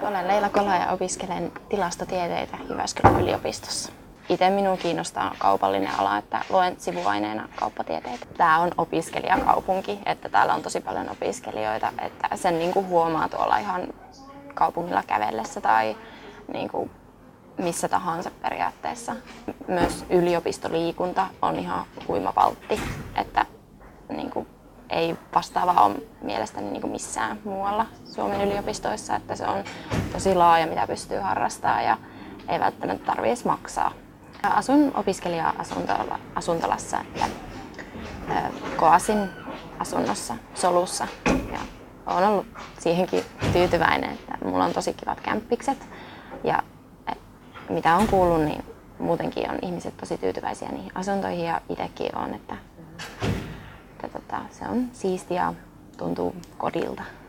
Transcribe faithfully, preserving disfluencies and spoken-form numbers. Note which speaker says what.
Speaker 1: Olen Leila Kola ja opiskelen tilastotieteitä Jyväskylän yliopistossa. Itse minua kiinnostaa kaupallinen ala, että luen sivuaineena kauppatieteitä. Tämä on opiskelijakaupunki, että täällä on tosi paljon opiskelijoita, että sen niin kuin huomaa tuolla ihan kaupungilla kävellessä tai niin kuin missä tahansa periaatteessa. Myös yliopistoliikunta on ihan huima valtti, että niin kuin ei vastaavaa ole mielestäni niin kuin missään muualla Suomen yliopistoissa, että se on tosi laaja, mitä pystyy harrastamaan ja ei välttämättä tarvitse maksaa. Asun opiskelija-asuntolassa, että Koasin asunnossa Solussa ja olen ollut siihenkin tyytyväinen, että mulla on tosi kivat kämppikset ja mitä on kuullut, niin muutenkin on ihmiset tosi tyytyväisiä niihin asuntoihin ja itsekin on, että, että, että se on siistiä ja tuntuu kodilta.